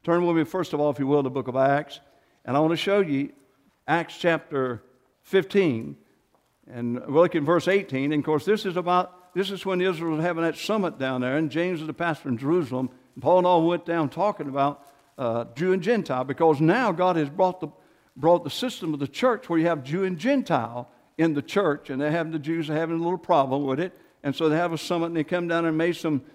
Turn with me, first of all, if you will, to the book of Acts. And I want to show you Acts chapter 15. And we'll look at verse 18. And, of course, this is when Israel was having that summit down there. And James was the pastor in Jerusalem. And Paul and all went down talking about Jew and Gentile. Because now God has brought the system of the church where you have Jew and Gentile in the church. And the Jews are having a little problem with it. And so they have a summit, and they come down and made some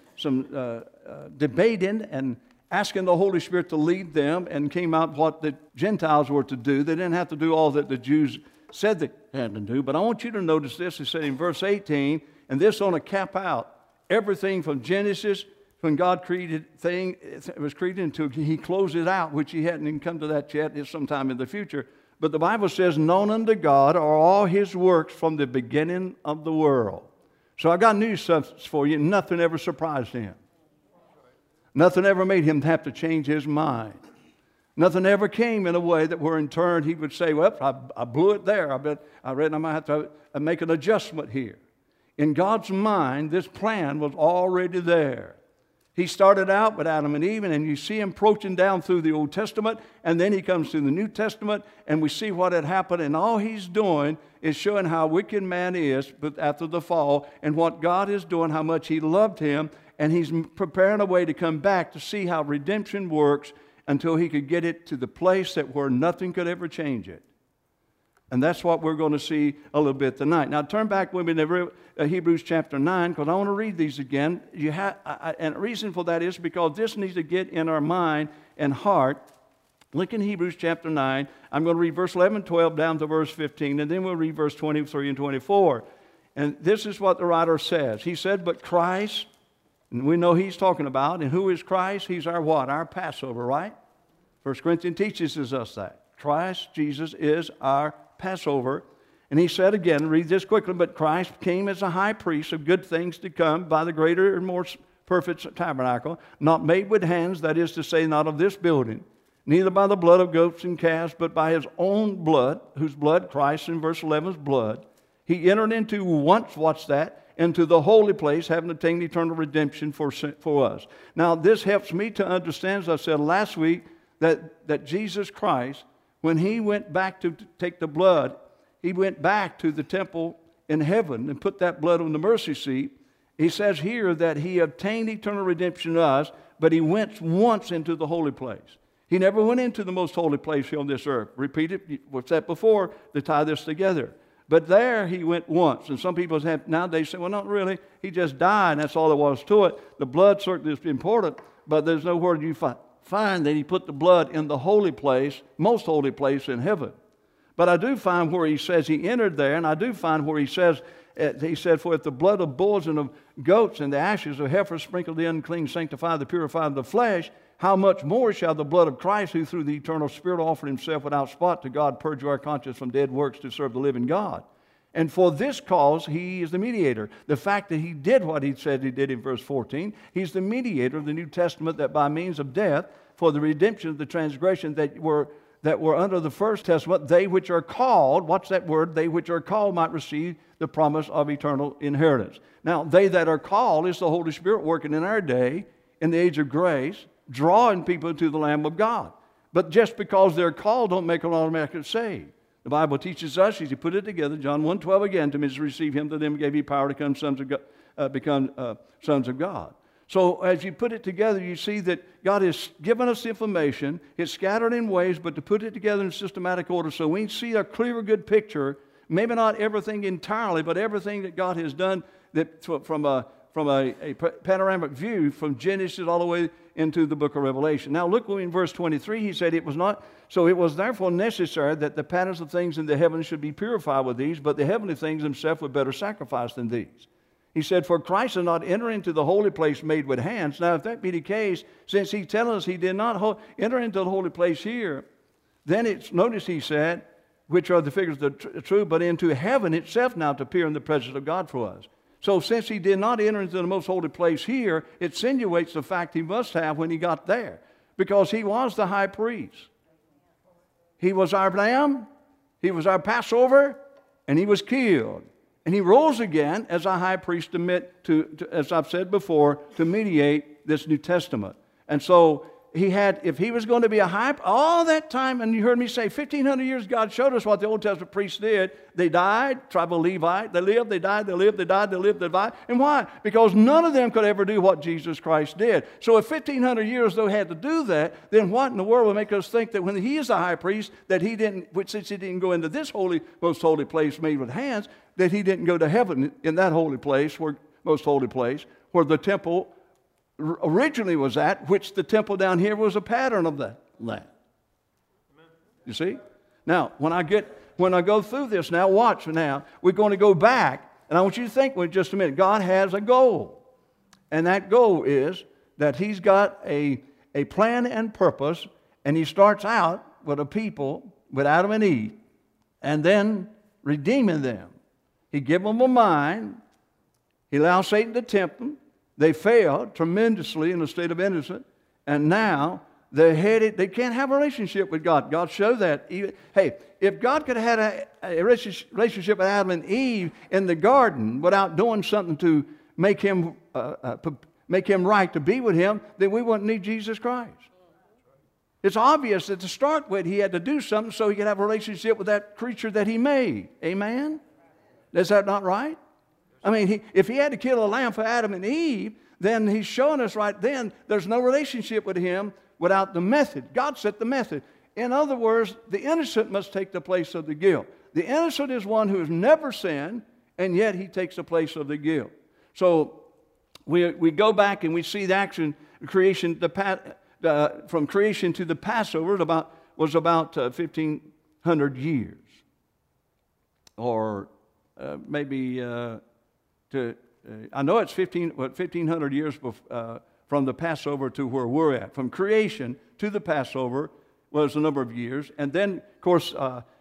debating and asking the Holy Spirit to lead them, and came out what the Gentiles were to do. They didn't have to do all that the Jews said they had to do. But I want you to notice this. It said in verse 18, and this on a cap out, everything from Genesis, when God created thing, it was created until he closed it out, which he hadn't even come to that yet. It's sometime in the future. But the Bible says, known unto God are all his works from the beginning of the world. So I got news for you. Nothing ever surprised him. Nothing ever made him have to change his mind. Nothing ever came in a way that where in turn he would say, well, I blew it there. I read I might have to make an adjustment here. In God's mind, this plan was already there. He started out with Adam and Eve, and you see him approaching down through the Old Testament, and then he comes to the New Testament, and we see what had happened, and all he's doing is showing how wicked man is but after the fall, and what God is doing, how much he loved him, and he's preparing a way to come back to see how redemption works until he could get it to the place that where nothing could ever change it. And that's what we're going to see a little bit tonight. Now, turn back with me to Hebrews chapter 9, because I want to read these again. And the reason for that is because this needs to get in our mind and heart. Look in Hebrews chapter 9. I'm going to read verse 11 and 12 down to verse 15, and then we'll read verse 23 and 24. And this is what the writer says. He said, but Christ, and we know he's talking about, and who is Christ? He's our what? Our Passover, right? 1 Corinthians teaches us that. Christ, Jesus, is our Passover. And he said again, read this quickly, but Christ came as a high priest of good things to come by the greater and more perfect tabernacle, not made with hands, that is to say, not of this building, neither by the blood of goats and calves, but by his own blood, whose blood, Christ in verse 11's blood, he entered into once, watch that, into the holy place, having obtained eternal redemption for us. Now, this helps me to understand, as I said last week, that Jesus Christ, when he went back to take the blood, he went back to the temple in heaven and put that blood on the mercy seat. He says here that he obtained eternal redemption to us, but he went once into the holy place. He never went into the most holy place here on this earth. Repeat it, what's that before, to tie this together. But there he went once. And some people have nowadays say, well, not really. He just died, and that's all there was to it. The blood certainly is important, but there's nowhere you find that he put the blood in the holy place, most holy place in heaven. But I do find where he says he entered there, and I do find where he said, for if the blood of bulls and of goats and the ashes of heifers sprinkle the unclean, sanctify the purify of the flesh, how much more shall the blood of Christ, who through the eternal Spirit offered himself without spot to God, purge our conscience from dead works to serve the living God? And for this cause, he is the mediator. The fact that he did what he said he did in verse 14, he's the mediator of the New Testament, that by means of death, for the redemption of the transgression that were under the first testament, they which are called, watch that word, they which are called might receive the promise of eternal inheritance. Now, they that are called is the Holy Spirit working in our day, in the age of grace, drawing people to the Lamb of God. But just because they're called don't make them automatically saved. The Bible teaches us, as you put it together, John 1:12 again, to me to receive him, to them gave he power to become sons of God. So as you put it together, you see that God has given us the information. It's scattered in ways, but to put it together in systematic order so we see a clear, good picture, maybe not everything entirely, but everything that God has done that from a panoramic view from Genesis all the way into the book of Revelation. Now look in verse 23, he said, it was therefore necessary that the patterns of things in the heavens should be purified with these, but the heavenly things themselves were better sacrificed than these. He said, for Christ did not enter into the holy place made with hands. Now, if that be the case, since he tells us he did not enter into the holy place here, then notice he said, which are the figures of the true, but into heaven itself now to appear in the presence of God for us. So since he did not enter into the most holy place here, it insinuates the fact he must have when he got there, because he was the high priest. He was our lamb, he was our Passover, and he was killed. And he rose again as a high priest as I've said before, to mediate this New Testament. And so if he was going to be a high, all that time, and you heard me say 1,500 years, God showed us what the Old Testament priests did. They died, tribe of Levi. They lived, they died, they lived, they died, they lived, they died. And why? Because none of them could ever do what Jesus Christ did. So if 1,500 years they had to do that, then what in the world would make us think that when he is a high priest, that he didn't, since he didn't go into this holy, most holy place made with hands, that he didn't go to heaven in that holy place, most holy place, where the temple originally was at, which the temple down here was a pattern of that land. You see? Now, when I go through this now, watch now, we're going to go back, and I want you to think with just a minute. God has a goal, and that goal is that he's got a plan and purpose, and he starts out with a people, with Adam and Eve, and then redeeming them. He gives them a mind. He allows Satan to tempt them. They failed tremendously in a state of innocence, and now they're headed. They can't have a relationship with God. God showed that. Hey, if God could have had a relationship with Adam and Eve in the garden without doing something to make him right to be with him, then we wouldn't need Jesus Christ. It's obvious that to start with, he had to do something so he could have a relationship with that creature that he made. Amen? Is that not right? I mean, if he had to kill a lamb for Adam and Eve, then he's showing us right then there's no relationship with him without the method. God set the method. In other words, the innocent must take the place of the guilt. The innocent is one who has never sinned, and yet he takes the place of the guilt. So we go back and we see the action, creation, from creation to the Passover was about 1,500 years, or maybe. I know it's 1,500 years from the Passover to where we're at. From creation to the Passover was a number of years. And then, of course,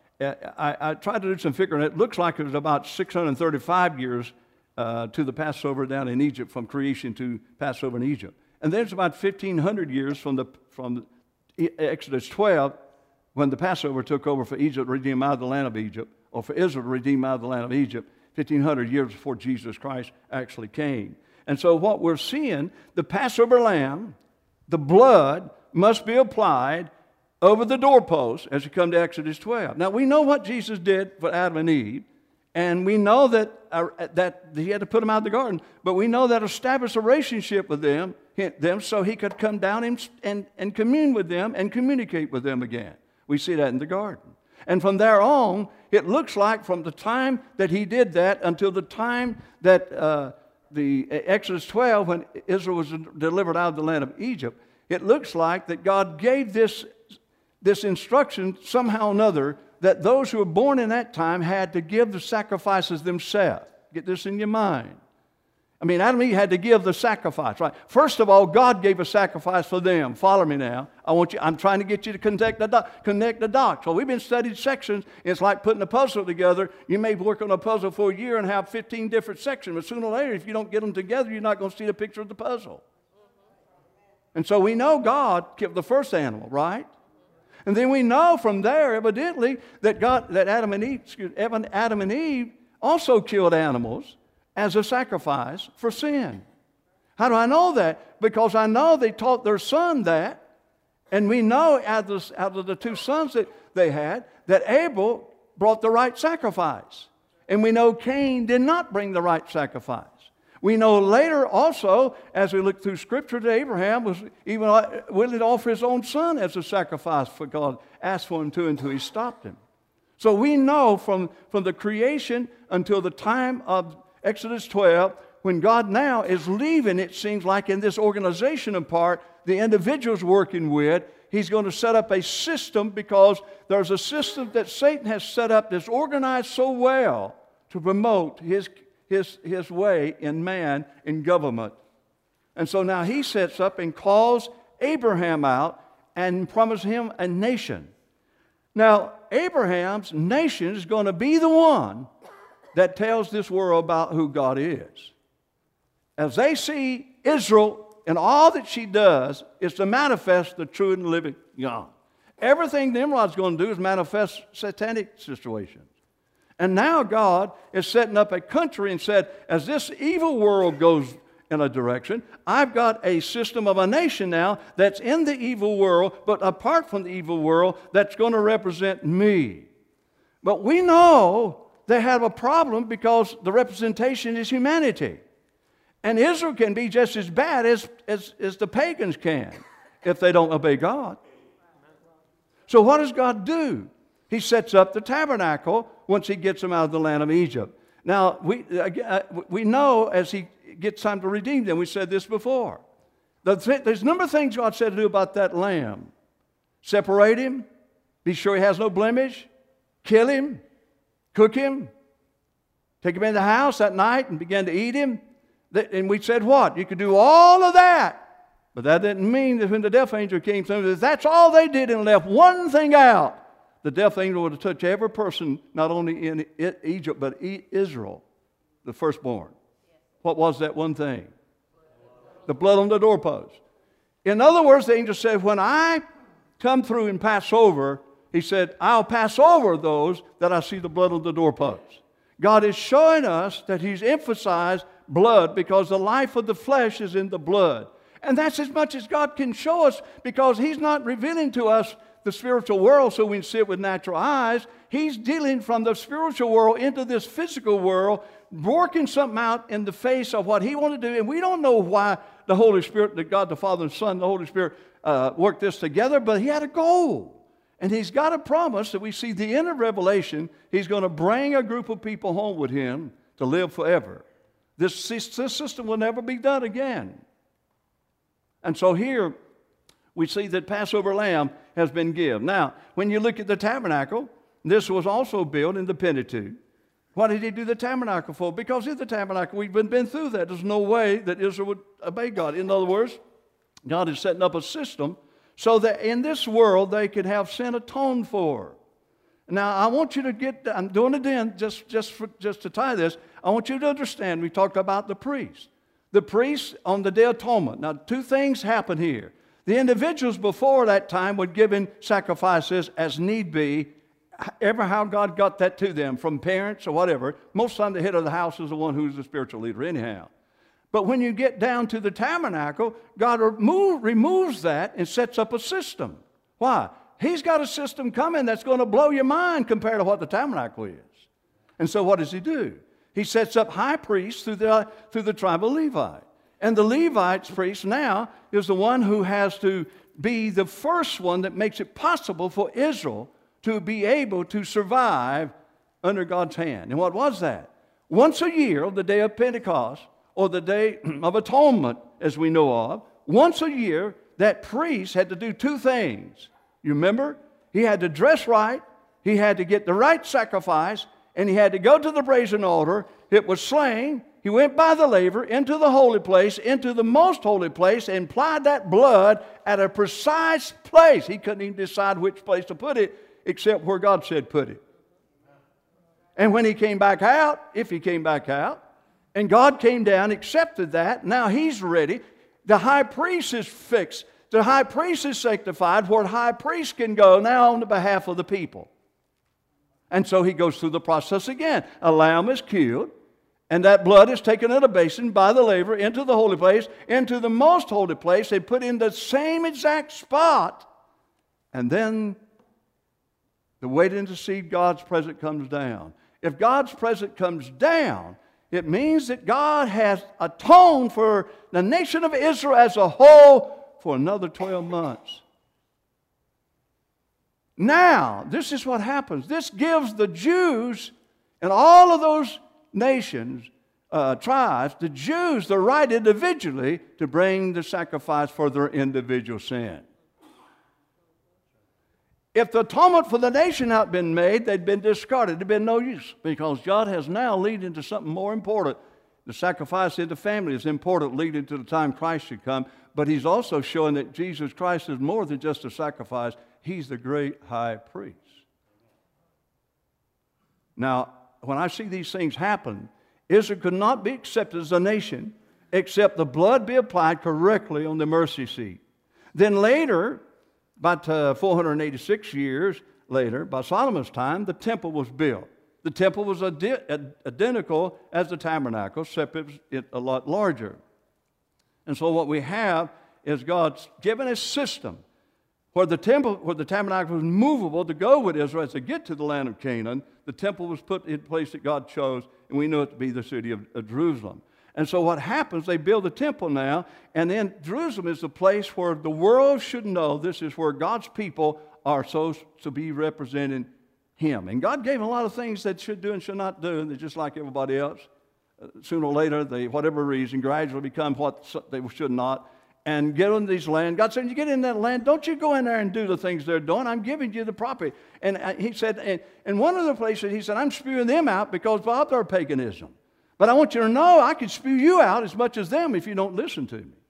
I tried to do some figuring. It looks like it was about 635 years to the Passover down in Egypt, from creation to Passover in Egypt. And then it's about 1,500 years from Exodus 12, when the Passover took over for Egypt to redeem out of the land of Egypt, or for Israel to redeem out of the land of Egypt. 1,500 years before Jesus Christ actually came. And so what we're seeing, the Passover lamb, the blood must be applied over the doorpost as you come to Exodus 12. Now, we know what Jesus did for Adam and Eve, and we know that he had to put them out of the garden, but we know that established a relationship with them so he could come down and commune with them and communicate with them again. We see that in the garden. And from there on, it looks like from the time that he did that until the time that the Exodus 12, when Israel was delivered out of the land of Egypt, it looks like that God gave this instruction somehow or another, that those who were born in that time had to give the sacrifices themselves. Get this in your mind. I mean, Adam and Eve had to give the sacrifice, right? First of all, God gave a sacrifice for them. Follow me now. I'm trying to get you to connect the dots. So we've been studying sections. It's like putting a puzzle together. You may work on a puzzle for a year and have 15 different sections, but sooner or later, if you don't get them together, you're not going to see the picture of the puzzle. And so we know God killed the first animal, right? And then we know from there, evidently, that Adam and Eve also killed animals as a sacrifice for sin. How do I know that? Because I know they taught their son that, and we know out of the two sons that they had, that Abel brought the right sacrifice. And we know Cain did not bring the right sacrifice. We know later also, as we look through Scripture, that Abraham was even willing to offer his own son as a sacrifice for God, asked for him to until he stopped him. So we know from the creation until the time of Exodus 12, when God now is leaving, it seems like in this organization in part, the individuals working with, he's going to set up a system, because there's a system that Satan has set up that's organized so well to promote his way in man in government. And so now he sets up and calls Abraham out and promises him a nation. Now, Abraham's nation is going to be the one that tells this world about who God is. As they see Israel and all that she does is to manifest the true and living God. Everything Nimrod's going to do is manifest satanic situations. And now God is setting up a country and said, as this evil world goes in a direction. I've got a system of a nation now that's in the evil world, but apart from the evil world, that's going to represent me. But we know they have a problem because the representation is humanity. And Israel can be just as bad as the pagans can if they don't obey God. So what does God do? He sets up the tabernacle once He gets them out of the land of Egypt. Now, we know as He gets time to redeem them. We said this before. There's a number of things God said to do about that lamb. Separate him. Be sure he has no blemish. Kill him. Cook him. Take him in the house at night and begin to eat him. And we said what? You could do all of that. But that didn't mean that when the death angel came through, that's all they did and left one thing out. The death angel would have touched every person, not only in Egypt, but Israel, the firstborn. What was that one thing? The blood on the doorpost. In other words, the angel said, when I come through and pass over, he said, I'll pass over those that I see the blood on the doorpost. God is showing us that He's emphasized blood because the life of the flesh is in the blood. And that's as much as God can show us because He's not revealing to us the spiritual world so we can see it with natural eyes. He's dealing from the spiritual world into this physical world, working something out in the face of what He wanted to do. And we don't know why the Holy Spirit, that God the Father and Son, the Holy Spirit worked this together, but He had a goal. And He's got a promise that we see the end of Revelation. He's going to bring a group of people home with Him to live forever. This system will never be done again. And so here we see that Passover lamb has been given. Now, when you look at the tabernacle, this was also built in the Pentateuch. Why did He do the tabernacle for? Because in the tabernacle, we've been through that. There's no way that Israel would obey God. In other words, God is setting up a system so that in this world they could have sin atoned for. Now, I want you to get, I'm doing it then just to tie this. I want you to understand, we talked about the priest. The priest on the Day of Atonement. Now, two things happen here. The individuals before that time were given sacrifices as need be, ever how God got that to them, from parents or whatever. Most of the time the head of the house is the one who's the spiritual leader anyhow. But when you get down to the tabernacle, God removes that and sets up a system. Why? He's got a system coming that's going to blow your mind compared to what the tabernacle is. And so what does He do? He sets up high priests through the tribe of Levi. And the Levite's priest now is the one who has to be the first one that makes it possible for Israel to be able to survive under God's hand. And what was that? Once a year, on the day of Pentecost, or the Day of Atonement, as we know of, once a year, that priest had to do two things. You remember? He had to dress right, he had to get the right sacrifice, and he had to go to the brazen altar. It was slain. He went by the laver into the holy place, into the most holy place, and applied that blood at a precise place. He couldn't even decide which place to put it, except where God said put it. And when he came back out, if he came back out, and God came down, accepted that, now He's ready. The high priest is fixed. The high priest is sanctified, where the high priest can go now on the behalf of the people. And so he goes through the process again. A lamb is killed, and that blood is taken in a basin by the laver into the holy place, into the most holy place. They put in the same exact spot, and then the waiting to see God's presence comes down. If God's presence comes down, it means that God has atoned for the nation of Israel as a whole for another 12 months. Now, this is what happens. This gives the Jews and all of those nations, tribes, the Jews the right individually to bring the sacrifice for their individual sin. If the atonement for the nation had been made, they'd been discarded. There'd been no use, because God has now leading into something more important. The sacrifice in the family is important, leading to the time Christ should come. But He's also showing that Jesus Christ is more than just a sacrifice. He's the great high priest. Now, when I see these things happen, Israel could not be accepted as a nation except the blood be applied correctly on the mercy seat. Then later, about 486 years later, by Solomon's time, the temple was built. The temple was identical as the tabernacle, except it was a lot larger. And so what we have is God's given a system where the tabernacle was movable to go with Israel as they get to the land of Canaan. The temple was put in place that God chose, and we know it to be the city of Jerusalem. And so what happens, they build a temple now, and then Jerusalem is the place where the world should know this is where God's people are supposed to be representing Him. And God gave them a lot of things that should do and should not do, and they're just like everybody else. Sooner or later, they, whatever reason, gradually become what they should not, and get into these land. God said, you get in that land, don't you go in there and do the things they're doing. I'm giving you the property. And He said, and one of the places, He said, I'm spewing them out because of their paganism. But I want you to know I could spew you out as much as them if you don't listen to me.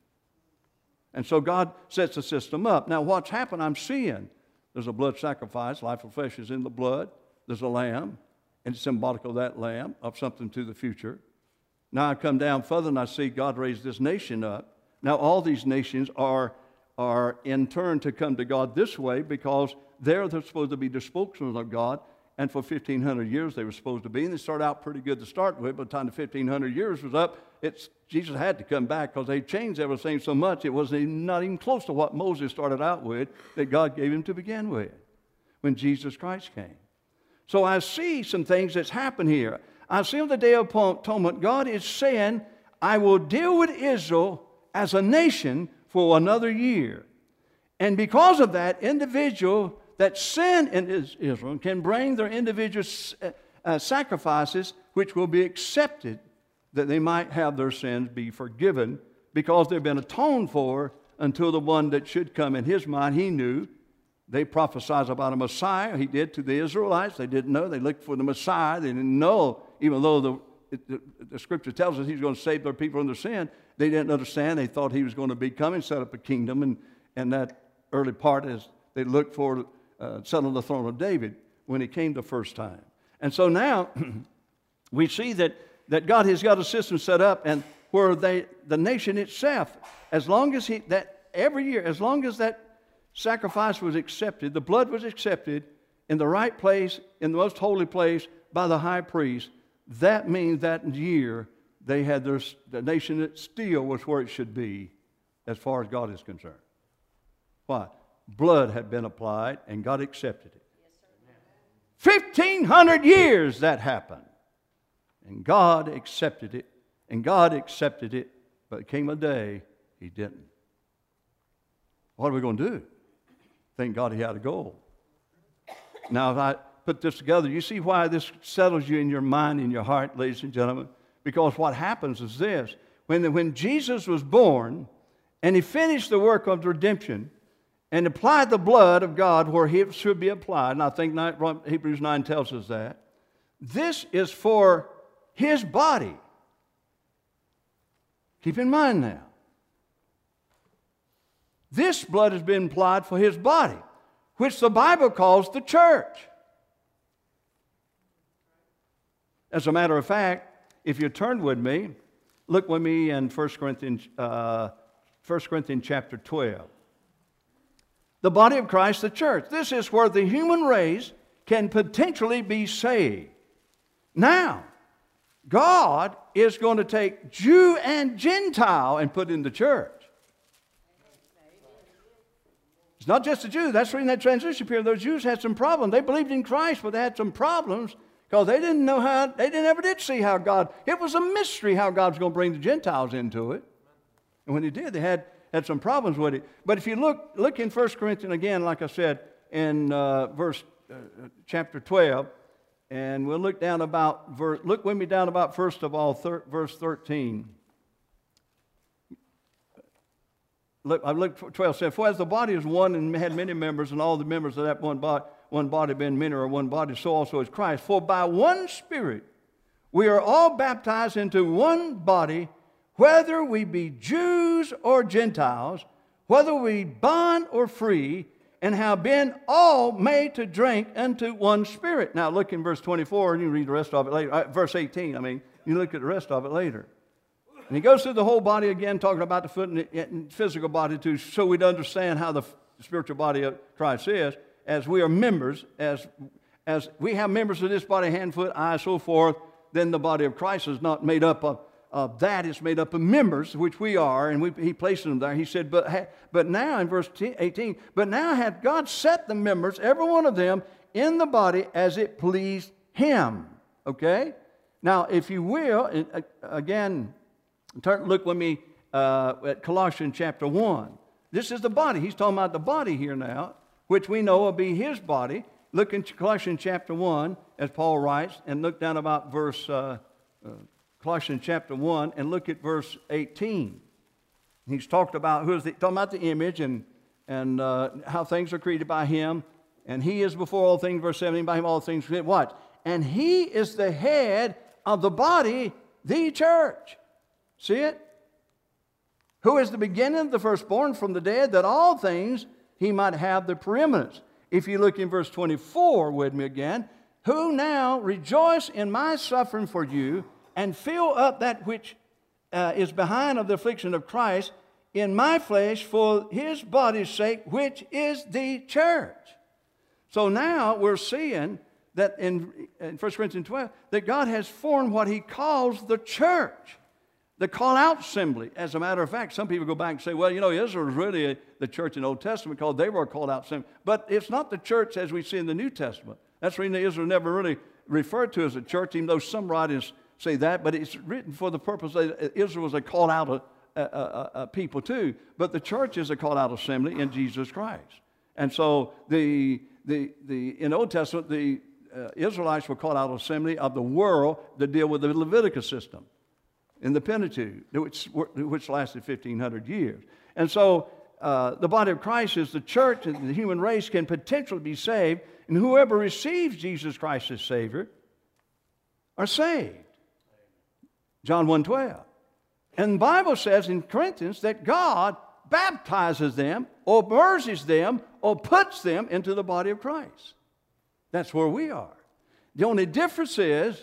And so God sets the system up. Now what's happened, I'm seeing, there's a blood sacrifice. Life of flesh is in the blood. There's a lamb, and it's symbolic of that lamb, of something to the future. Now I come down further and I see God raise this nation up. Now all these nations are in turn to come to God this way because they're supposed to be the spokesmen of God. And for 1,500 years they were supposed to be. And they started out pretty good to start with. By the time the 1,500 years was up, Jesus had to come back because they changed everything so much it was not even close to what Moses started out with that God gave him to begin with when Jesus Christ came. So I see some things that's happened here. I see on the Day of Atonement, God is saying, I will deal with Israel as a nation for another year. And because of that, individual that sin in Israel can bring their individual sacrifices, which will be accepted, that they might have their sins be forgiven because they've been atoned for until the one that should come. In His mind, He knew. They prophesied about a Messiah. He did to the Israelites. They didn't know. They looked for the Messiah. They didn't know, even though the Scripture tells us He's going to save their people from their sin. They didn't understand. They thought He was going to be coming, set up a kingdom, and that early part is they looked for sat on the throne of David when He came the first time. And so now we see that God has got a system set up, and where the nation itself, as long as every year, as long as that sacrifice was accepted, the blood was accepted in the right place, in the most holy place by the high priest, that means that year they had the nation that still was where it should be as far as God is concerned. Why? Blood had been applied and God accepted it. 1,500 years that happened. And God accepted it. And God accepted it. But came a day He didn't. What are we going to do? Thank God He had a goal. Now if I put this together, you see why this settles you in your mind, in your heart, ladies and gentlemen? Because what happens is this. When Jesus was born and He finished the work of redemption, and applied the blood of God where it should be applied, and I think Hebrews 9 tells us that. This is for His body. Keep in mind now. This blood has been applied for His body, which the Bible calls the church. As a matter of fact, if you turn with me, look with me in 1 Corinthians chapter 12. The body of Christ, the church. This is where the human race can potentially be saved. Now, God is going to take Jew and Gentile and put in the church. It's not just a Jew. That's during that transition period. Those Jews had some problems. They believed in Christ, but they had some problems because they didn't know how, they never did see how God, it was a mystery how God was going to bring the Gentiles into it. And when He did, they had some problems with it. But if you look in 1 Corinthians again, like I said, in chapter 12, and we'll look down about, look with me down about, first of all, verse 13. Look, I looked 12 said, for as the body is one and had many members, and all the members of that one body being many or one body, so also is Christ. For by one Spirit we are all baptized into one body, whether we be Jews or Gentiles, whether we be bond or free, and have been all made to drink unto one Spirit. Now look in verse 24, and you read the rest of it later. Verse 18, you look at the rest of it later. And he goes through the whole body again, talking about the foot and physical body too, so we'd understand how the spiritual body of Christ is, as we are members, as we have members of this body, hand, foot, eye, so forth, then the body of Christ is not made up that is made up of members, which we are, and he placed them there. He said, but now, in verse 18, but now hath God set the members, every one of them, in the body as it pleased him. Okay? Now, if you will, again, look with me at Colossians chapter 1. This is the body. He's talking about the body here now, which we know will be his body. Look in Colossians chapter 1, as Paul writes, and look down about verse Colossians chapter 1, and look at verse 18. He's talked about talking about the image and how things are created by him, and he is before all things. Verse 17, by him all things created. What? And he is the head of the body, the church. See it? Who is the beginning of the firstborn from the dead, that all things he might have the preeminence. If you look in verse 24 with me again, who now rejoice in my suffering for you, and fill up that which is behind of the affliction of Christ in my flesh for his body's sake, which is the church. So now we're seeing that in 1 Corinthians 12, that God has formed what he calls the church, the call-out assembly. As a matter of fact, some people go back and say, well, you know, Israel was really the church in the Old Testament because they were a called-out assembly. But it's not the church as we see in the New Testament. That's the reason Israel never really referred to as a church, even though some writers say that, but it's written for the purpose that Israel was a called-out people too. But the church is a called-out assembly in Jesus Christ. And so in the Old Testament, the Israelites were called out assembly of the world to deal with the Leviticus system in the Pentateuch, which lasted 1,500 years. And so the body of Christ is the church, and the human race can potentially be saved, and whoever receives Jesus Christ as Savior are saved. John 1:12. And the Bible says in Corinthians that God baptizes them or immerses them or puts them into the body of Christ. That's where we are. The only difference is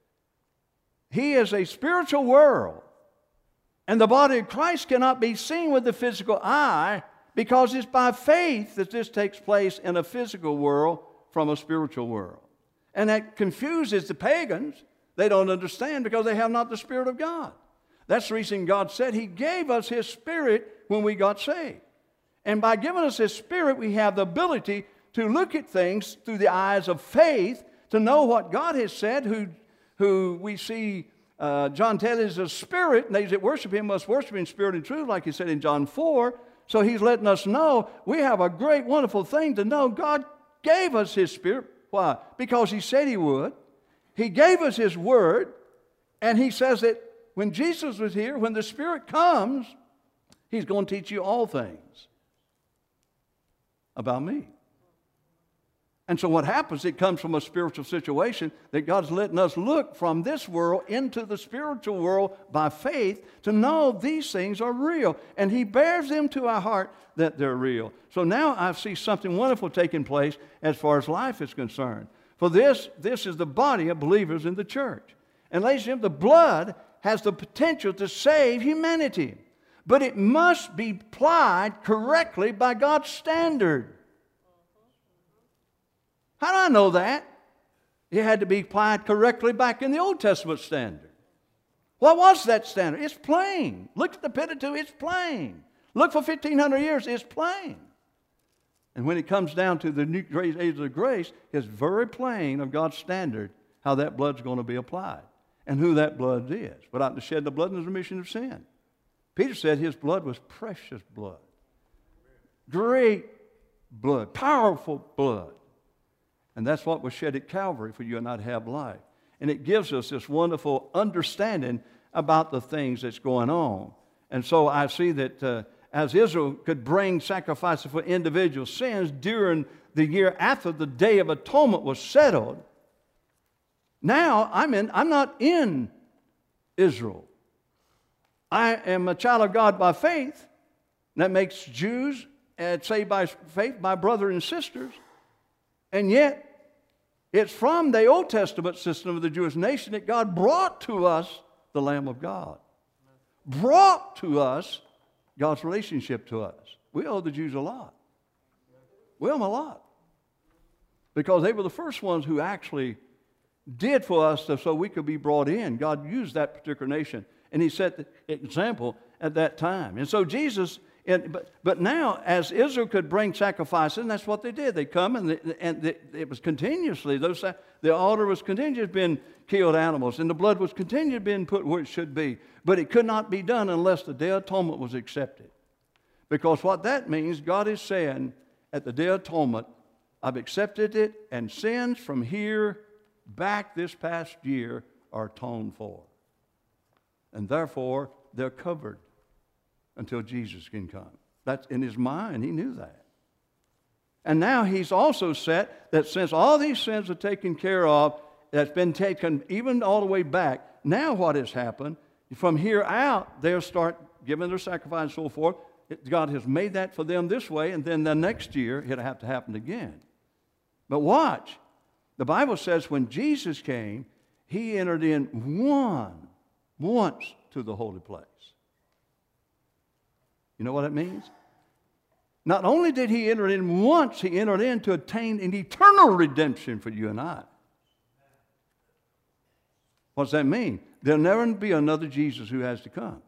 he is a spiritual world, and the body of Christ cannot be seen with the physical eye because it's by faith that this takes place in a physical world from a spiritual world. And that confuses the pagans. They don't understand because they have not the Spirit of God. That's the reason God said he gave us his Spirit when we got saved. And by giving us his Spirit, we have the ability to look at things through the eyes of faith, to know what God has said, who we see John tells us is a spirit, and they that worship him must worship in spirit and truth, like he said in John 4. So he's letting us know we have a great, wonderful thing to know. God gave us his Spirit. Why? Because he said he would. He gave us his word, and he says that when Jesus was here, when the Spirit comes, he's going to teach you all things about me. And so what happens, it comes from a spiritual situation that God's letting us look from this world into the spiritual world by faith to know these things are real. And he bears them to our heart that they're real. So now I see something wonderful taking place as far as life is concerned. For this is the body of believers in the church. And ladies and gentlemen, the blood has the potential to save humanity. But it must be applied correctly by God's standard. How do I know that? It had to be applied correctly back in the Old Testament standard. What was that standard? It's plain. Look at the Pentateuch, it's plain. Look for 1,500 years, it's plain. And when it comes down to the new age of grace, it's very plain of God's standard how that blood's going to be applied and who that blood is. Without the shed of blood, there's remission of sin. Peter said his blood was precious blood. Great blood, powerful blood. And that's what was shed at Calvary for you and I to have life. And it gives us this wonderful understanding about the things that's going on. And so I see that as Israel could bring sacrifices for individual sins during the year after the Day of Atonement was settled, now I'm not in Israel. I am a child of God by faith. That makes Jews saved by faith, my brothers and sisters. And yet, it's from the Old Testament system of the Jewish nation that God brought to us the Lamb of God. Brought to us God's relationship to us. We owe the Jews a lot. We owe them a lot. Because they were the first ones who actually did for us so we could be brought in. God used that particular nation. And he set the example at that time. And so Jesus, but now as Israel could bring sacrifices, and that's what they did. They come and it was continuously, the altar was continuously being killed animals, and the blood was continually being put where it should be. But it could not be done unless the Day of Atonement was accepted. Because what that means, God is saying at the Day of Atonement, I've accepted it, and sins from here back this past year are atoned for. And therefore, they're covered until Jesus can come. That's in his mind. He knew that. And now he's also set that since all these sins are taken care of, that's been taken even all the way back, now what has happened, from here out, they'll start giving their sacrifice and so forth. God has made that for them this way, and then the next year it'll have to happen again. But watch. The Bible says when Jesus came, he entered in once to the holy place. You know what it means? Not only did he enter in once, he entered in to attain an eternal redemption for you and I. What does that mean? There'll never be another Jesus who has to come.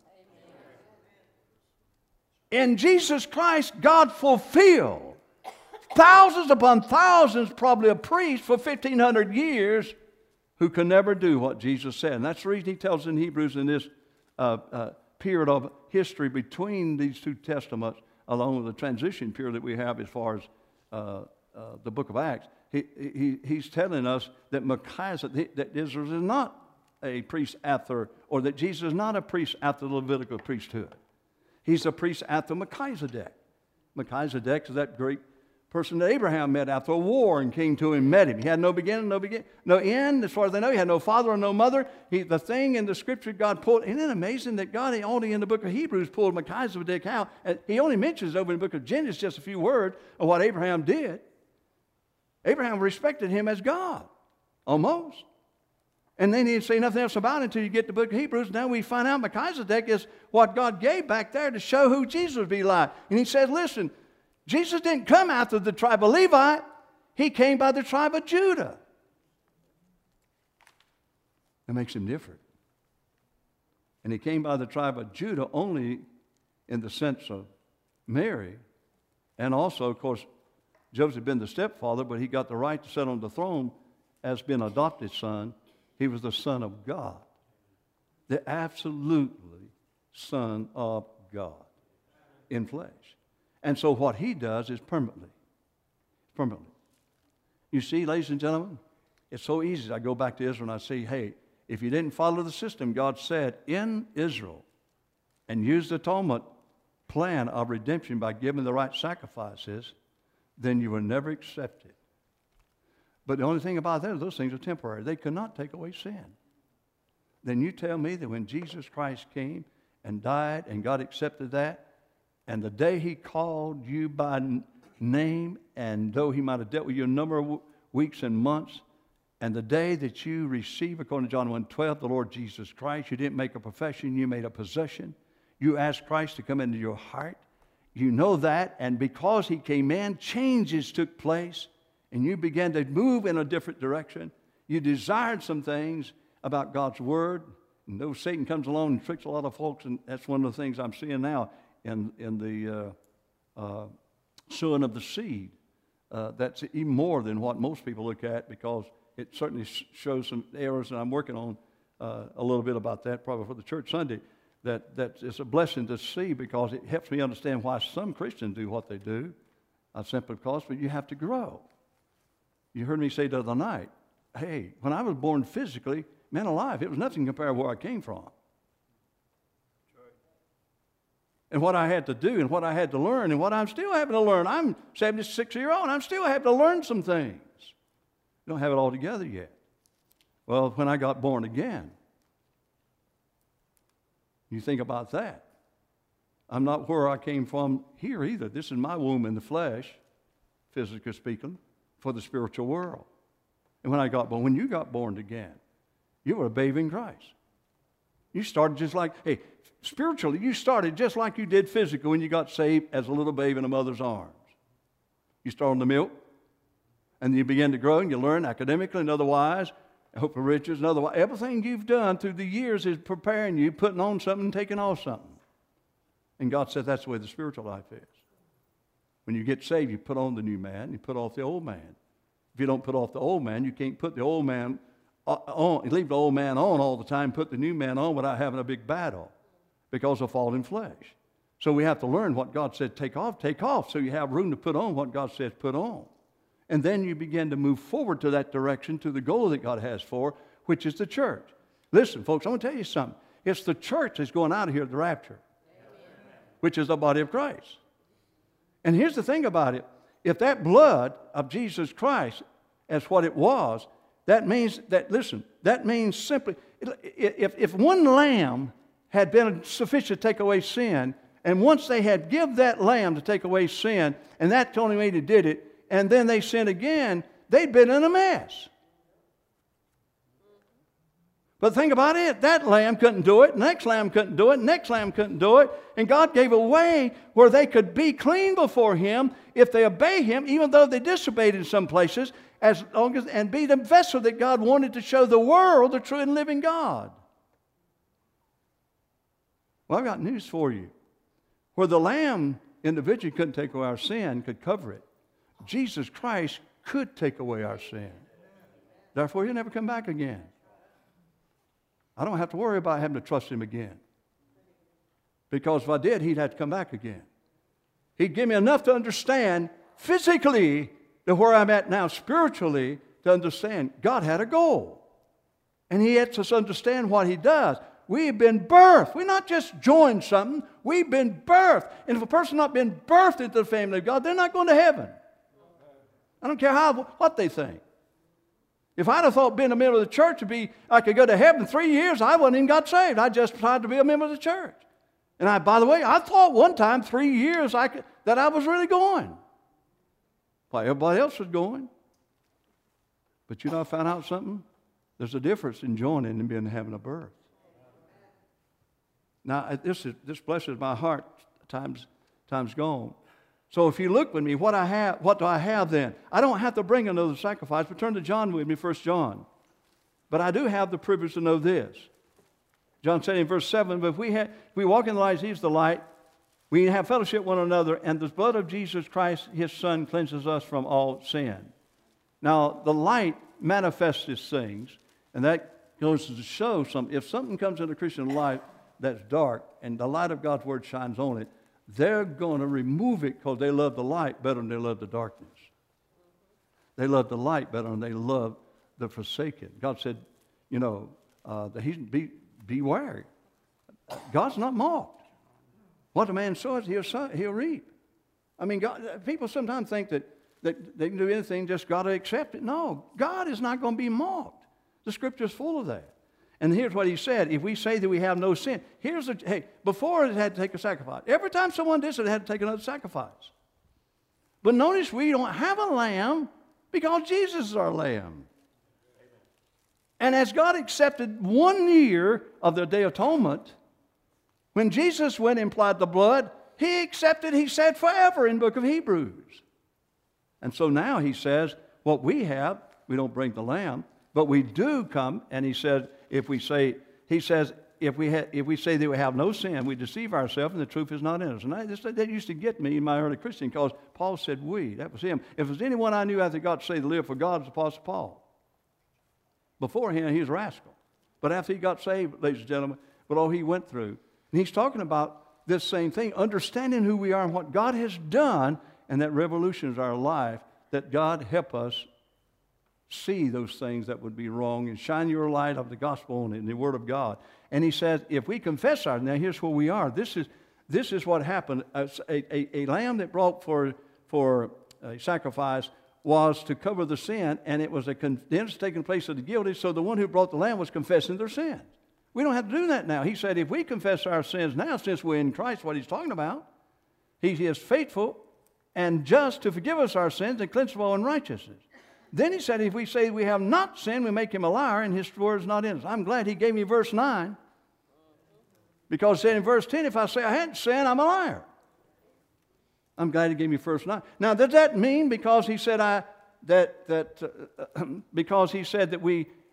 In Jesus Christ, God fulfilled thousands upon thousands, probably of priests for 1,500 years who could never do what Jesus said. And that's the reason he tells in Hebrews in this period of history between these two testaments, along with the transition period that we have as far as the book of Acts. He's telling us that Melchizedek, that Israel is not a priest after, or that Jesus is not a priest after the Levitical priesthood. He's a priest after Melchizedek. Melchizedek is that great person that Abraham met after a war and came to him and met him. He had no beginning, no end. As far as they know, he had no father or no mother. The thing in the scripture God pulled, isn't it amazing that God only in the book of Hebrews pulled Melchizedek out? And he only mentions over in the book of Genesis just a few words of what Abraham did. Abraham respected him as God, almost. And then he didn't say nothing else about it until you get to the book of Hebrews. Now we find out Melchizedek is what God gave back there to show who Jesus would be like. And he says, listen, Jesus didn't come after the tribe of Levi. He came by the tribe of Judah. That makes him different. And he came by the tribe of Judah only in the sense of Mary. And also, of course, Joseph had been the stepfather, but he got the right to sit on the throne as being an adopted son. He was the Son of God, the absolutely Son of God in flesh. And so what he does is permanently. You see, ladies and gentlemen, it's so easy. I go back to Israel and I say, hey, if you didn't follow the system God said in Israel and use the atonement plan of redemption by giving the right sacrifices, then you will never accept it. But the only thing about that is those things are temporary. They cannot take away sin. Then you tell me that when Jesus Christ came and died and God accepted that, and the day he called you by name, and though he might have dealt with you a number of weeks and months, and the day that you receive, according to John 1:12, the Lord Jesus Christ, you didn't make a profession, you made a possession. You asked Christ to come into your heart. You know that, and because he came in, changes took place. And you began to move in a different direction. You desired some things about God's Word. And though Satan comes along and tricks a lot of folks, and that's one of the things I'm seeing now in the sowing of the seed. That's even more than what most people look at, because it certainly shows some errors, and I'm working on a little bit about that, probably for the church Sunday. That it's a blessing to see, because it helps me understand why some Christians do what they do. Simply because, but you have to grow. You heard me say the other night, hey, when I was born physically, man alive, it was nothing compared to where I came from. And what I had to do and what I had to learn and what I'm still having to learn. I'm 76-year-old and I'm still having to learn some things. You don't have it all together yet. Well, when I got born again, you think about that. I'm not where I came from here either. This is my womb in the flesh, physically speaking, for the spiritual world. And when you got born again, you were a babe in Christ. You started just like, hey, spiritually, you started just like you did physically when you got saved as a little babe in a mother's arms. You started on the milk, and you began to grow, and you learn academically and otherwise hope for riches and otherwise. Everything you've done through the years is preparing you, putting on something and taking off something. And God said that's the way the spiritual life is. When you get saved, you put on the new man, you put off the old man. If you don't put off the old man, you can't put the old man on. You leave the old man on all the time, put the new man on without having a big battle because of fallen flesh. So we have to learn what God said take off, so you have room to put on what God says put on. And then you begin to move forward to that direction, to the goal that God has for, which is the church. Listen, folks, I'm going to tell you something. It's the church that's going out of here at the rapture, which is the body of Christ. And here's the thing about it. If that blood of Jesus Christ is what it was, that means simply, if one lamb had been sufficient to take away sin, and once they had give that lamb to take away sin, and that only way they did it, and then they sinned again, they'd been in a mess. But think about it. That lamb couldn't do it. Next lamb couldn't do it. Next lamb couldn't do it. And God gave a way where they could be clean before Him if they obey Him, even though they disobeyed in some places, and be the vessel that God wanted to show the world the true and living God. Well, I've got news for you. Where the lamb individually couldn't take away our sin, could cover it, Jesus Christ could take away our sin. Therefore, He'll never come back again. I don't have to worry about having to trust Him again. Because if I did, He'd have to come back again. He'd give me enough to understand physically to where I'm at now spiritually to understand God had a goal. And He lets us understand what He does. We've been birthed. We're not just joined something. We've been birthed. And if a person's not been birthed into the family of God, they're not going to heaven. I don't care what they think. If I'd have thought being a member of the church would be, I could go to heaven in 3 years, I wouldn't even got saved. I just tried to be a member of the church. And by the way, I thought one time 3 years that I was really going. While everybody else was going. But you know, I found out something. There's a difference in joining and having a birth. Now, this blesses my heart times gone. So if you look with me, what do I have then? I don't have to bring another sacrifice, but turn to John with me, 1 John. But I do have the privilege to know this. John said in verse 7, but if we walk in the light, He's the light, we have fellowship with one another, and the blood of Jesus Christ, His Son, cleanses us from all sin. Now, the light manifests these things, and that goes to show something. If something comes into Christian life that's dark, and the light of God's Word shines on it, they're going to remove it because they love the light better than they love the darkness. They love the light better than they love the forsaken. God said, beware. God's not mocked. What a man sows, he'll reap. I mean, people sometimes think that they can do anything, just got to accept it. No, God is not going to be mocked. The Scripture is full of that. And here's what He said. If we say that we have no sin, before it had to take a sacrifice. Every time someone did it had to take another sacrifice. But notice we don't have a lamb because Jesus is our lamb. And as God accepted 1 year of the Day of Atonement, when Jesus went and applied the blood, He accepted, He said, forever in the book of Hebrews. And so now He says, what we have, we don't bring the lamb, but we do come, and He said, if we say that we have no sin, we deceive ourselves, and the truth is not in us. And that used to get me in my early Christian, because Paul said we. That was him. If there's anyone I knew after God saved to live for God, it was Apostle Paul. Beforehand, he was a rascal. But after he got saved, ladies and gentlemen, what all he went through. And he's talking about this same thing, understanding who we are and what God has done, and that revolutions our life, that God help us see those things that would be wrong and shine your light of the gospel and the Word of God. And he says, if we confess our, now here's where we are. This is what happened. A lamb that brought for a sacrifice was to cover the sin, and it was a condemned taking place of the guilty, so the one who brought the lamb was confessing their sins. We don't have to do that now. He said, if we confess our sins now, since we're in Christ, what He's talking about, He is faithful and just to forgive us our sins and cleanse us of all unrighteousness. Then He said, if we say we have not sinned, we make Him a liar, and His word is not in us. I'm glad He gave me verse 9. Because He said in verse 10, if I say I hadn't sinned, I'm a liar. I'm glad He gave me verse 9. Now, does that mean because He said because He said that we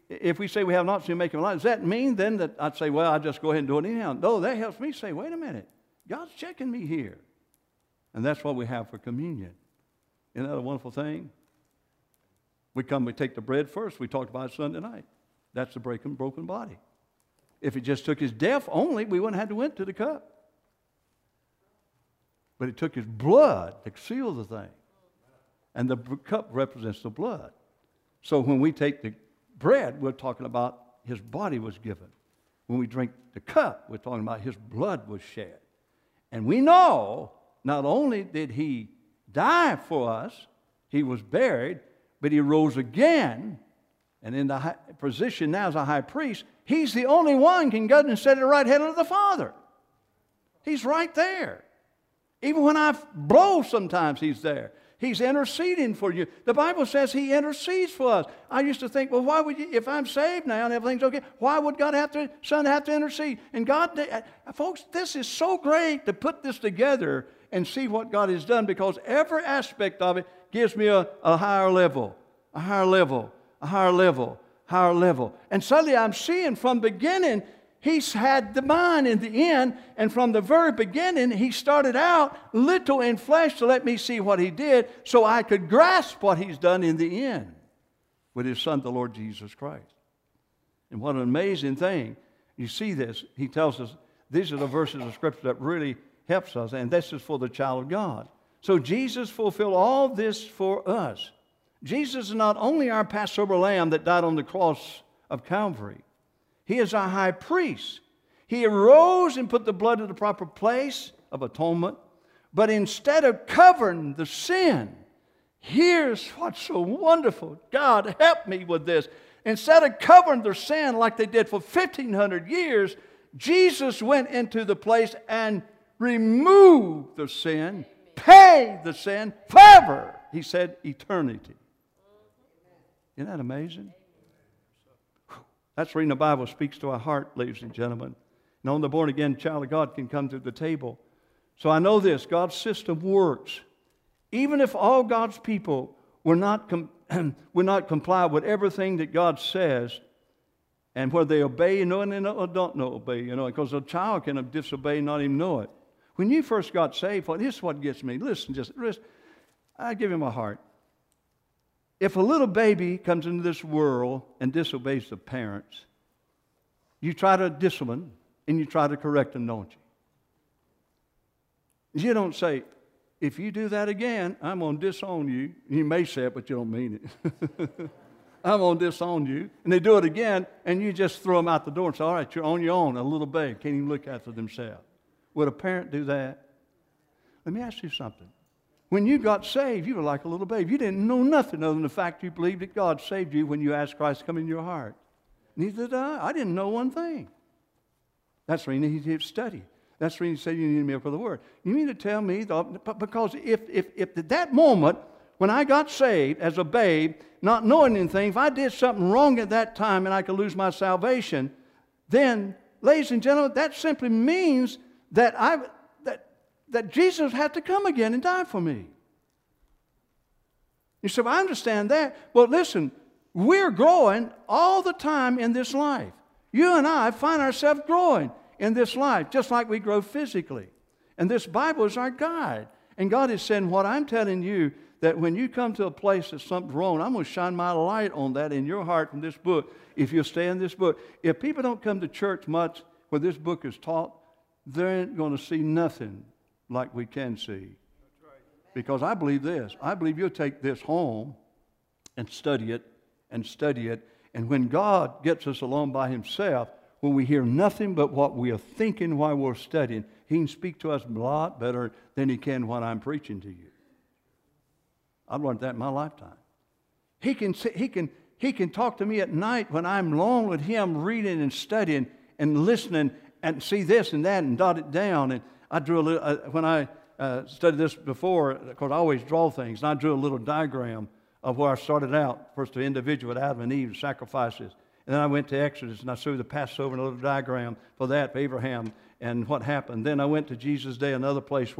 if we say we have not seen him make him alive, does that mean then that I'd say, well, I'll just go ahead and do it anyhow? No, that helps me say, wait a minute. God's checking me here. And that's what we have for communion. Isn't that a wonderful thing? We take the bread first. We talked about it Sunday night. That's the broken body. If it just took his death only, we wouldn't have to went to the cup. But it took his blood to seal the thing. And the cup represents the blood. So when we take the bread, we're talking about his body was given. When we drink the cup, we're talking about his blood was shed. And we know not only did he die for us, he was buried, but he rose again. And in the position now as a high priest, he's the only one can go and sit at the right hand of the Father. He's right there. Even when I blow sometimes, he's there. He's interceding for you. The Bible says he intercedes for us. I used to think, well, why would you, if I'm saved now and everything's okay, why would Son have to intercede? And God, folks, this is so great to put this together and see what God has done, because every aspect of it gives me a higher level, a higher level, a higher level, higher level. And suddenly I'm seeing from the beginning, he's had the mind in the end, and from the very beginning, he started out little in flesh to let me see what he did so I could grasp what he's done in the end with his Son, the Lord Jesus Christ. And what an amazing thing. You see this, he tells us, these are the verses of Scripture that really helps us, and this is for the child of God. So Jesus fulfilled all this for us. Jesus is not only our Passover lamb that died on the cross of Calvary. He is our high priest. He arose and put the blood in the proper place of atonement. But instead of covering the sin, here's what's so wonderful. God, help me with this. Instead of covering their sin like they did for 1,500 years, Jesus went into the place and removed the sin, paid the sin forever. He said eternity. Isn't that amazing? That's the reason the Bible speaks to our heart, ladies and gentlemen. And only the born-again child of God can come to the table. So I know this, God's system works. Even if all God's people will not comply with everything that God says, and whether they obey, and they don't obey, because a child can disobey and not even know it. When you first got saved, this is what gets me. Listen, I give him my heart. If a little baby comes into this world and disobeys the parents, you try to discipline and you try to correct them, don't you? You don't say, if you do that again, I'm going to disown you. You may say it, but you don't mean it. I'm going to disown you. And they do it again, and you just throw them out the door and say, all right, you're on your own. A little baby can't even look after themselves. Would a parent do that? Let me ask you something. When you got saved, you were like a little baby. You didn't know nothing other than the fact you believed that God saved you when you asked Christ to come in your heart. Neither did I. I didn't know one thing. That's the reason he did study. That's the reason he said you need a milk of the Word. You mean to tell me, because if at that moment, when I got saved as a babe, not knowing anything, if I did something wrong at that time and I could lose my salvation, then, ladies and gentlemen, that simply means that that Jesus had to come again and die for me. You say, well, I understand that. Well, listen, we're growing all the time in this life. You and I find ourselves growing in this life, just like we grow physically. And this Bible is our guide. And God is saying, what I'm telling you, that when you come to a place that something's wrong, I'm going to shine my light on that in your heart from this book, if you'll stay in this book. If people don't come to church much where this book is taught, they ain't going to see nothing like we can see. Because I believe this. I believe you'll take this home and study it and study it. And when God gets us alone by himself, when we hear nothing but what we are thinking while we're studying, he can speak to us a lot better than he can when I'm preaching to you. I've learned that in my lifetime. He can talk to me at night when I'm alone with him, reading and studying and listening and see this and that and jot it down. And I drew a little, when I studied this before, because I always draw things, and I drew a little diagram of where I started out. First, the individual with Adam and Eve, sacrifices. And then I went to Exodus, and I showed the Passover and a little diagram for that, for Abraham, and what happened. Then I went to Jesus' day, another place where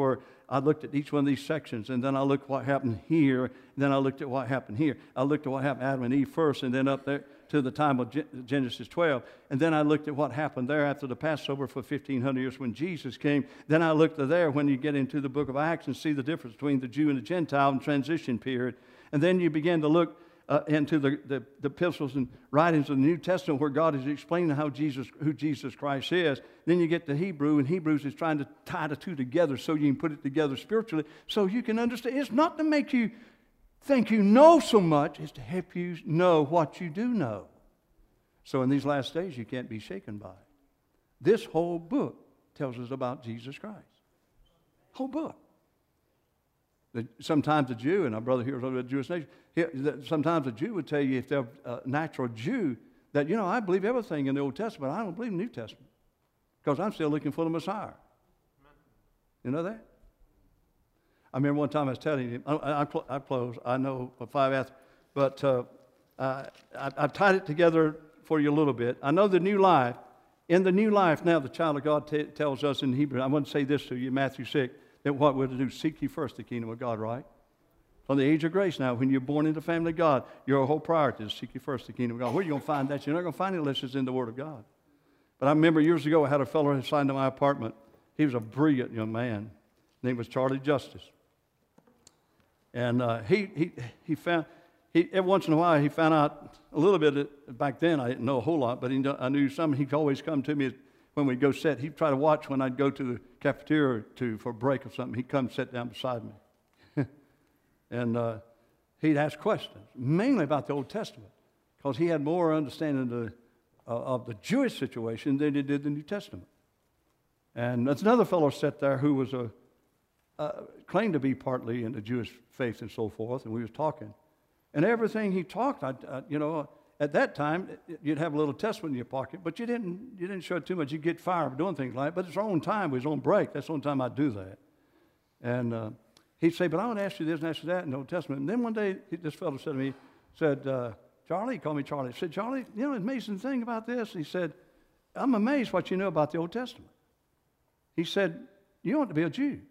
I looked at each one of these sections, and then I looked at what happened here, and then I looked at what happened here. I looked at what happened to Adam and Eve first, and then up there to the time of Genesis 12. And then I looked at what happened there after the Passover for 1,500 years when Jesus came. Then I looked at there when you get into the book of Acts and see the difference between the Jew and the Gentile in transition period. And then you begin to look into the epistles and writings of the New Testament where God is explaining who Jesus Christ is. Then you get to Hebrew, and Hebrews is trying to tie the two together so you can put it together spiritually so you can understand. It's not to make you think you know so much, it's to help you know what you do know. So in these last days, you can't be shaken by it. This whole book tells us about Jesus Christ. Whole book. Sometimes a Jew, and our brother here is of the Jewish nation, sometimes a Jew would tell you, if they're a natural Jew, that, I believe everything in the Old Testament. I don't believe in the New Testament because I'm still looking for the Messiah. You know that? I remember one time I was telling him, I close, I know 5 after, but I've tied it together for you a little bit. I know the new life. In the new life now, the child of God tells us in Hebrew, I want to say this to you, Matthew 6, that what we're to do, seek ye first the kingdom of God, right? From the age of grace now, when you're born into the family of God, your whole priority is seek ye first the kingdom of God. Where are you going to find that? You're not going to find it unless it's in the Word of God. But I remember years ago, I had a fellow assigned to my apartment. He was a brilliant young man. His name was Charlie Justice. And he found, every once in a while, he found out a little bit. Back then, I didn't know a whole lot, but I knew some. He'd always come to me when we'd go sit. He'd try to watch when I'd go to the cafeteria for a break or something. He'd come sit down beside me. And he'd ask questions, mainly about the Old Testament, because he had more understanding of the Jewish situation than he did the New Testament. And there's another fellow sat there who was claimed to be partly in the Jewish faith and so forth, and we was talking. And everything he talked, at that time, you'd have a little Testament in your pocket, but you didn't show it too much. You'd get fired for doing things like that. But it's our own time, his own break. That's the only time I'd do that. And he'd say, but I want to ask you this and ask you that in the Old Testament. And then one day, this fellow said to me, Charlie, he called me Charlie. He said, Charlie, the amazing thing about this, he said, I'm amazed what you know about the Old Testament. He said, you want to be a Jew.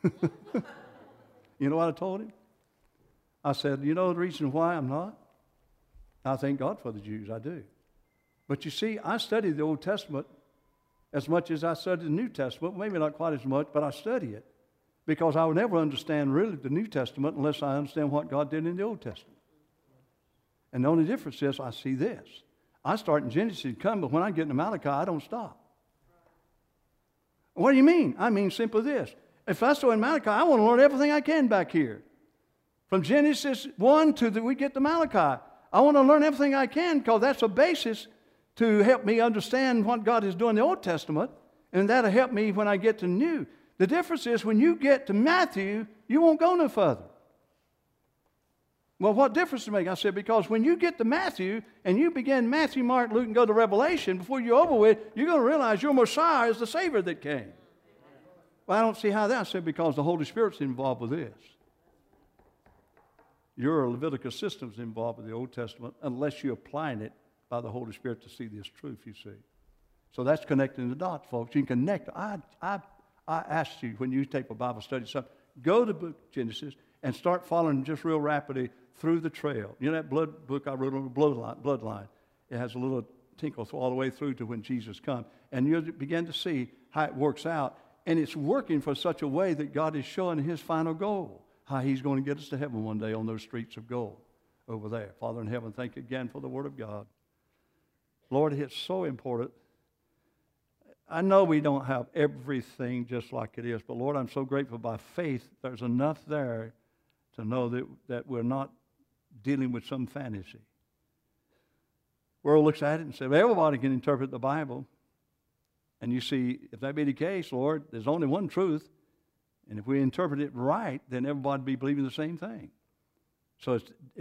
You know what I told him? I said, you know the reason why I'm not? I thank God for the Jews, I do. But you see, I studied the Old Testament as much as I studied the New Testament, maybe not quite as much, but I study it because I would never understand really the New Testament unless I understand what God did in the Old Testament. And the only difference is I see this. I start in Genesis and come, but when I get to Malachi, I don't stop. What do you mean? I mean simply this. If I start in Malachi, I want to learn everything I can back here. From Genesis 1 we get to Malachi. I want to learn everything I can because that's a basis to help me understand what God is doing in the Old Testament, and that'll help me when I get to New. The difference is when you get to Matthew, you won't go no further. Well, what difference does it make? I said, because when you get to Matthew and you begin Matthew, Mark, Luke, and go to Revelation, before you're over with, you're going to realize your Messiah is the Savior that came. Well, I don't see how that. I said, because the Holy Spirit's involved with this. Your Levitical system's involved with the Old Testament unless you're applying it by the Holy Spirit to see this truth, you see. So that's connecting the dots, folks. You can connect. I asked you when you take a Bible study, go to the book of Genesis and start following just real rapidly through the trail. You know that book I wrote on the bloodline? It has a little tinkle all the way through to when Jesus comes. And you'll begin to see how it works out. And it's working for such a way that God is showing his final goal, how he's going to get us to heaven one day on those streets of gold over there. Father in heaven, thank you again for the Word of God. Lord, it's so important. I know we don't have everything just like it is, but Lord, I'm so grateful by faith there's enough there to know that we're not dealing with some fantasy. The world looks at it and says, well, everybody can interpret the Bible. And you see, if that be the case, Lord, there's only one truth. And if we interpret it right, then everybody will be believing the same thing. So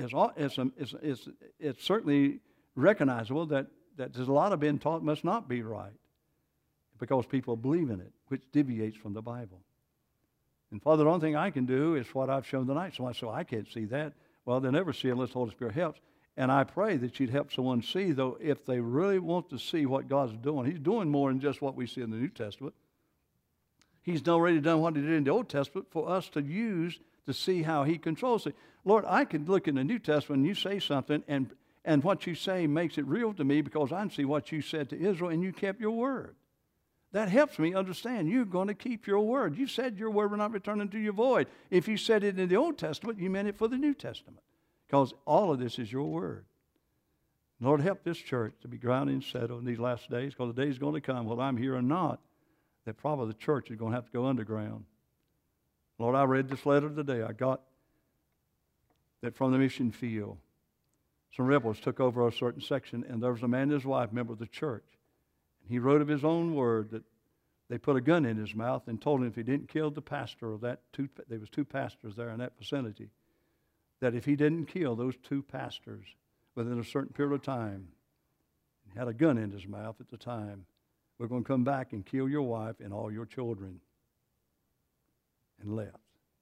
it's certainly recognizable that there's a lot of being taught must not be right because people believe in it, which deviates from the Bible. And Father, the only thing I can do is what I've shown tonight. So I can't see that. Well, they'll never see it unless the Holy Spirit helps. And I pray that you'd help someone see, though, if they really want to see what God's doing. He's doing more than just what we see in the New Testament. He's already done what he did in the Old Testament for us to use to see how he controls it. Lord, I could look in the New Testament and you say something, and what you say makes it real to me because I see what you said to Israel and you kept your word. That helps me understand you're going to keep your word. You said your word will not return unto you void. If you said it in the Old Testament, you meant it for the New Testament because all of this is your word. Lord, help this church to be grounded and settled in these last days because the day is going to come, whether I'm here or not, that probably the church is going to have to go underground. Lord, I read this letter today. I got that from the mission field. Some rebels took over a certain section, and there was a man and his wife, member of the church. And he wrote of his own word that they put a gun in his mouth and told him if he didn't kill the pastor of that there was 2 pastors there in that vicinity, that if he didn't kill those 2 pastors within a certain period of time, he had a gun in his mouth at the time, we're going to come back and kill your wife and all your children. And left.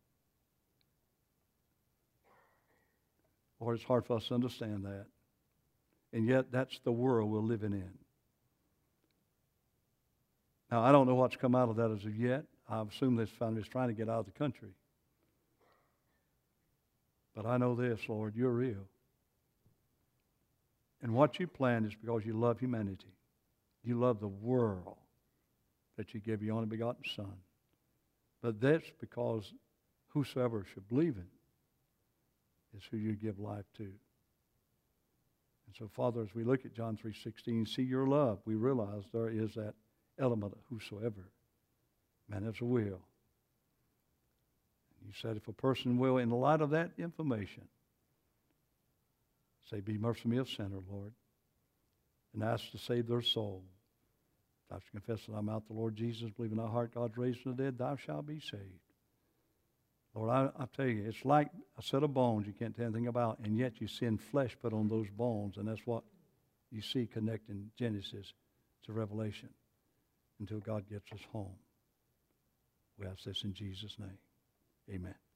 Lord, it's hard for us to understand that. And yet, that's the world we're living in. Now, I don't know what's come out of that as of yet. I assume this family is trying to get out of the country. But I know this, Lord, you're real. And what you planned is because you love humanity. You love the world that you gave your only begotten Son. But that's because whosoever should believe in is who you give life to. And so, Father, as we look at John 3:16, see your love, we realize there is that element of whosoever. Man, it's a will. You said if a person will, in light of that information, say, be merciful to me, a sinner, Lord, and ask to save their soul. Thou shalt confess in thy mouth the Lord Jesus, believe in thy heart God's raised from the dead, thou shalt be saved. Lord, I tell you, it's like a set of bones you can't tell anything about, and yet you send flesh put on those bones, and that's what you see connecting Genesis to Revelation until God gets us home. We ask this in Jesus' name. Amen.